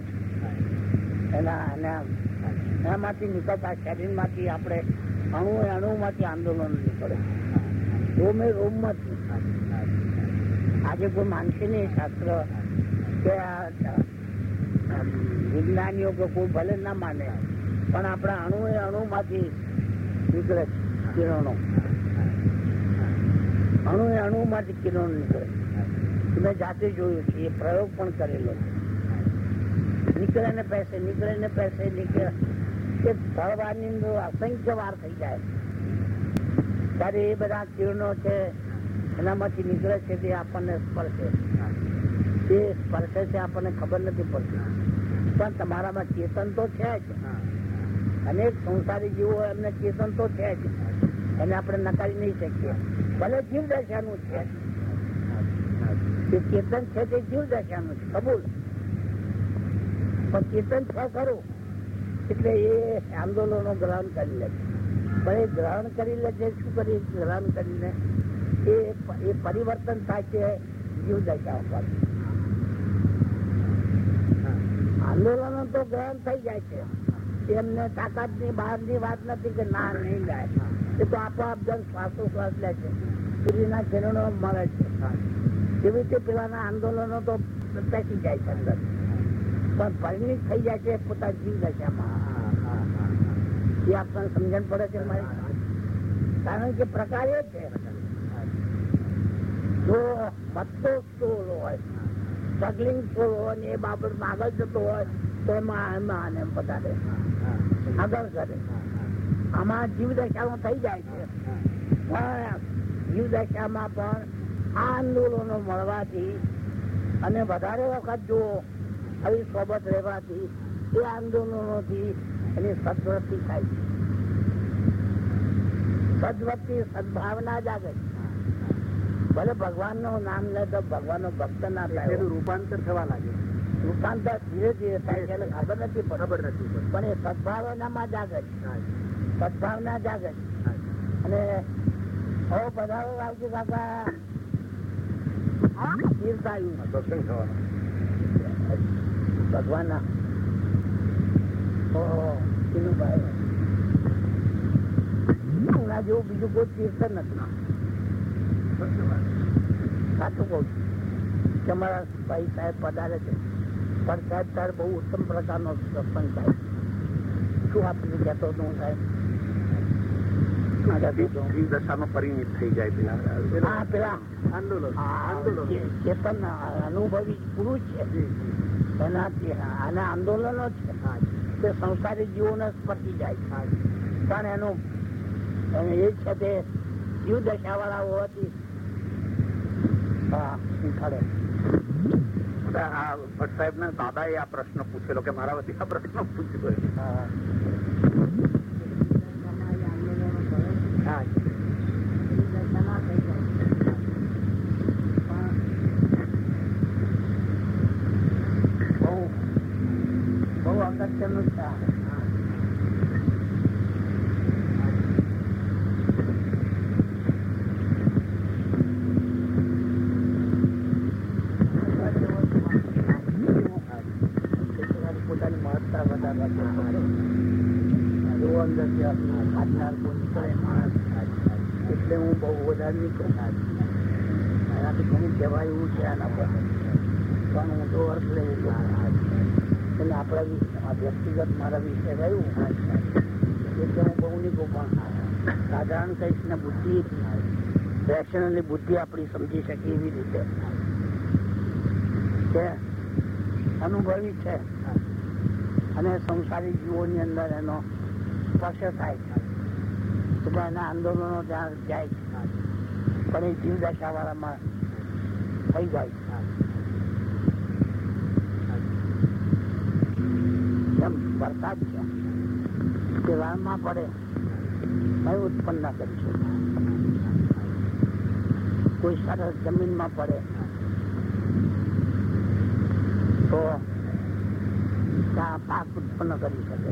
એનામાંથી નીકળતા શરીરમાંથી આપણે અણુમાંથી આંદોલન નીકળે, રોમે રોમમાંથી. આજે કોઈ માનશે નહીં શાસ્ત્ર કે વિજ્ઞાનીઓ કે કોઈ ભલે ના માને, પણ આપણા અણુમાંથી નીકળે કિરણો, અણુમાંથી કિરણો નીકળે. મેં જાતે જોયું છે, એ પ્રયોગ પણ કરેલો છે. નીકળે ને પેસે નીકળે એ થળવાની અંદર અસંખ્ય વાર થઈ જાય ત્યારે એ બધા કિરણો છે એનામાંથી નીકળે છે તે આપણને સ્પર્શે, તે સ્પર્શે છે આપણને ખબર નથી પડતી. પણ તમારામાં ચેતન તો છે જ, અનેક સંસારી જીવો એમને ચેતન તો છે જ, એને આપણે નકારી નહીં શકીએ. ભલે જીવ દશાનું છે, ચેતન છે તે જીવ દશાનું છે, કબૂલ, પણ ચેતન છે ખરું. એટલે એ આંદોલનો ગ્રહણ કરી લે છે. પણ એ ગ્રહણ કરી લે છે, શું કરી ગ્રહણ કરીને એ પરિવર્તન થાય છે જીવ દશા ઉપર. આંદોલનો તો ગ્રહણ થઈ જાય છે, એમને તાકાતની બહારની વાત નથી કે ના નહીં જાય, એ તો આપોઆપ જન શ્વાસોશ્વાસ લે છે, સૂર્યના કિરણો મળે છે. એવી રીતે પેલાના આંદોલનો તો પેસી જાય છે અંદર, પણ પરિણિત થઈ જાય છે પોતા જીવ દશામાં. એ આપણને સમજણ પડે છે મારી, કારણ કે પ્રકાર એ છે જો મતતો સોલ હોય, સ્ટ્રગલિંગ સોલ હોય ને એ બાબતમાં આગળ જતો હોય તો એમાં વધારે આગળ કરે. આમાં જીવ દશામાં થઈ જાય છે, પણ જીવ દશામાં પણ આ આંદોલનો મળવાથી અને વધારે વખત જો આવી સોબત રહેવાથી એ આંદોલનોથી એની સદવૃત્તિ થાય છે. સદવૃત્તિ, સદભાવના જાગે. ભલે ભગવાન નું નામ લે તો ભગવાન નો ભક્ત ના થાય, રૂપાંતર થવા લાગે. રૂપાંતર ધીરે ધીરે થાય છે, ખબર નથી પડતી, પણ એ સદભાવ એનામાં જાગે છે, સદભાવના જાગે છે. અને હવે પધારો આવજો કાકા, ભગવાન ના જેવું બીજું કોઈ કીર્તન નથી. સાચું કઉ છું કે અમારા ભાઈ સાહેબ પધારે છે, પણ સાહેબ તારે બહુ ઉત્તમ પ્રકારનો સત્સંગ થાય. શું આપણે કહેતો હતો હું સાહેબ? દશામાં પરિણિત થઈ જાય પેલા ચેતન અનુભવી પુરુષ છે, એનાથી આના આંદોલનો છે તે સંસારી જીવોને સ્પર્શી જાય, પણ એનું એ છે તે જીવ દશા વાળા હોવાથી ભટ્ટ સાહેબ ના દાદા એ આ પ્રશ્ન પૂછેલો કે મારા વતી આ પ્રશ્ન પૂછ્યો. બહુ અગત્યનું છે. પોતાની મહત્તા વધારવા એટલે હું બહુ વધારે નહીં કહું. એનાથી ઘણું કહેવાય એવું છે આના પર, પણ હું તો અર્થ લઈ એટલે આપણા વ્યક્તિગત મારા વિશે રહ્યું એટલે હું બહુ નહીં કહું. પણ સાધારણ કહીશ ને બુદ્ધિ રેશનલી બુદ્ધિ આપણી સમજી શકે એવી રીતે છે, અનુભવી છે, અને સંસારી જીવોની અંદર એનો સ્પર્શ થાય છે, એના આંદોલનો ત્યાં જાય છે, પણ એ જીવ દશા વાળામાં થઈ જાય છે. જેમ વરસાદ છે તે વાળમાં પડે કઈ ઉત્પન્ન કરી શકે, કોઈ સરસ જમીનમાં પડે તો ત્યાં પાક ઉત્પન્ન કરી શકે.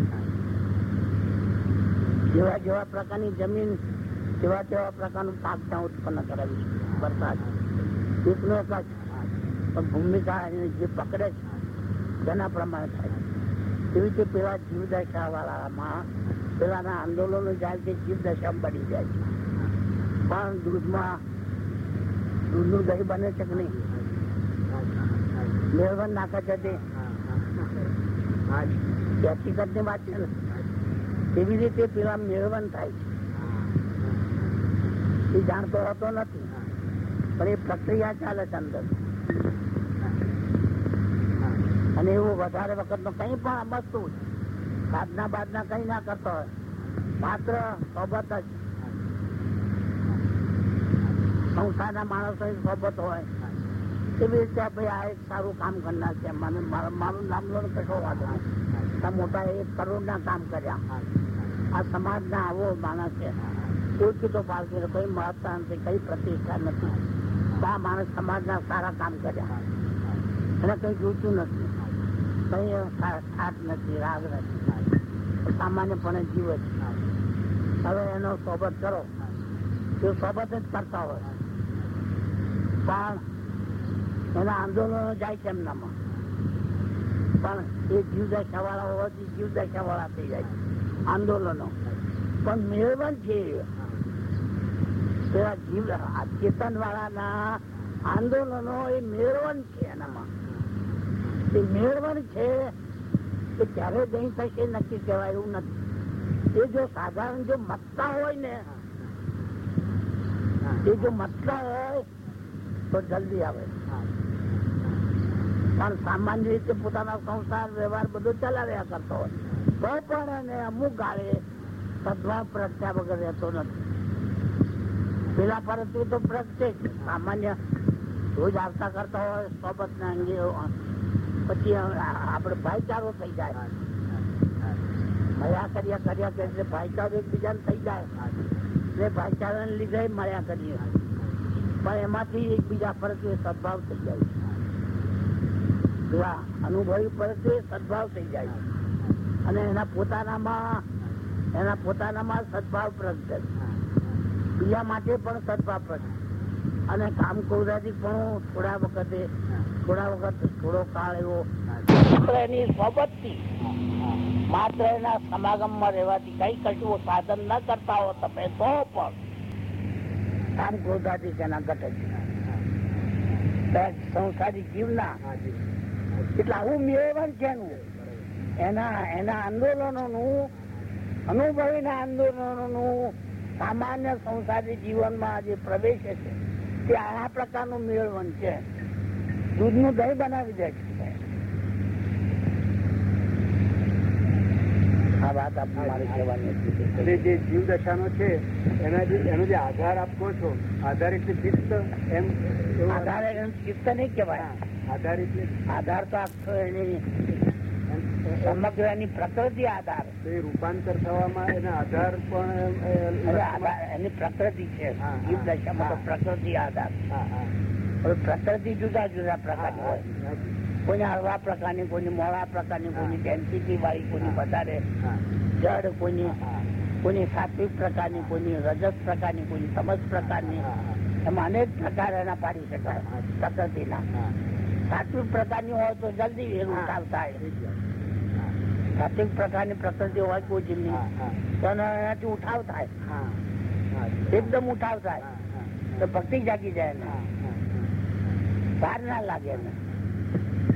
જેવા જેવા પ્રકારની જમીન તેવા તેવા પ્રકારનું પાક ત્યાં ઉત્પન્ન કરાવી શકે. વરસાદ એકનો એક જ, પણ ભૂમિકા જે પકડે છે તેના પ્રમાણે થાય. એવી રીતે પેલા જીવદશા વાળામાં પેલાના આંદોલનો જાય છે, જીવદશા બની જાય છે. પણ દૂધનું દહીં બને છે કે નહીં? મેળવન નાખે છે તે હકીકત ની વાત છે ને. એવી રીતે પેલા મેળવન થાય છે, એ જાણતો હોતો નથી, પણ એ પ્રક્રિયા ચાલે છે અંદર. અને એવું વધારે વખત નો કઈ પણ વસ્તુ સાધના બાદના કઈ ના કરતો હોય, માત્ર સોબત જ સંસ્થાના માણસો સોબત હોય. એવી રીતે ભાઈ આ એક સારું કામ કરનાર છે, મારું નામ લો કશો વાંધો નહીં, મોટા 1 કરોડ ના કામ કર્યા, આ સમાજ ના આવો માણસ છે, ઓળખી તો પાડશે, કોઈ મહત્તા નથી, કઈ પ્રતિષ્ઠા નથી, આ માણસ સમાજ ના સારા કામ કર્યા, એને કઈ જોતું નથી, કઈ થાટ નથી, રાગ નથી, સામાન્યપણે જીવ જ. હવે એનો સોબત કરો, એ સોબત જ કરતા હોય, પણ એના આંદોલનો જાય છે એમનામાં, પણ એ જીવદશા વાળા હોવાથી જીવદશા વાળા થઈ જાય છે આંદોલનો. પણ મેળવન છે પેલા જીવ ચેતન વાળાના આંદોલનો, એ મેળવન છે એનામાં. એ મેળવન છે કે ક્યારે જઈ થશે નક્કી કહેવાય એવું નથી. એ જો સાધારણ જો મતતા હોય ને, એ જો મતતા હોય તો જલ્દી આવે, પણ સામાન્ય રીતે પોતાના સંસાર વ્યવહાર બધો ચલાવ્યા કરતો હોય તો પણ એને અમુક ગાળે સદભાવ પ્રત્યા વગર રહેતો નથી. પેલા પરથી તો પ્રગટે છે, સામાન્ય રોજ આવતા કરતા હોય સોબત ના અંગે, પછી આપડે ભાઈચારો થઈ જાય, મળ્યા કર્યા એટલે ભાઈચારો એકબીજાને થઈ જાય, એટલે ભાઈચારાને લીધે મળ્યા કરીએ, પણ એમાંથી એકબીજા પરથી સદભાવ થઈ જાય. અનુભવી પડે સદભાવ થઈ જાય અને એના પોતાનામાં સદભાવ પ્રગટે, બીજા માટે પણ સદભાવ પ્રગટે. અને કામ ક્રોધાથી પણ થોડા વખત થોડો કાળ એવો એની સોબતથી માત્ર એના સમાગમમાં રહેવાથી કઈ કશું સાધન ન કરતા હો તમે તો પણ કામ ક્રોધાથી તેના ઘટે છે. સંસારી જીવના એટલે આવું મેળવણ છે એના આંદોલનોનું, અનુભવીના આંદોલનોનું સામાન્ય સંસારી જીવનમાં જે પ્રવેશે છે તે આ પ્રકારનું મેળવણ છે. દૂધનું દહીં બનાવી દે છે. આ વાત આપણે મારે કહેવાની એટલે જે જીવ દશાનો છે એનો જે આધાર આપો છો, આધાર એટલે ચિત્ત, એમ આધાર ચિત્ત નહીં કહેવાય. આધાર એટલે આધાર તો આખો એની સમગ્ર એની પ્રકૃતિ આધાર. રૂપાંતર થવામાં એના આધાર પણ એની પ્રકૃતિ છે. જીવ દશામાં તો પ્રકૃતિ આધાર. પ્રકૃતિ જુદા જુદા પ્રકારની હોય. કોઈને હળવા પ્રકારની, કોઈની મોડા પ્રકારની, કોઈની ડેન્સિટી વાળી, કોઈની વધારે જડ, કોઈની સાત્વિક પ્રકારની, કોઈની રજસ પ્રકારની, કોઈની સમજ પ્રકારની. એમાં અનેક પ્રકાર એના પાડી શકાય પ્રકૃતિના. સાત્વિક પ્રકારની હોય તો જલ્દી એનો ઉઠાવ થાય. સાત્વિક પ્રકારની પ્રકૃતિ હોય કોઈ જીવની તો એનાથી ઉઠાવ થાય, એકદમ ઉઠાવ થાય તો ભક્તિ જાગી જાય, બહાર ના લાગે.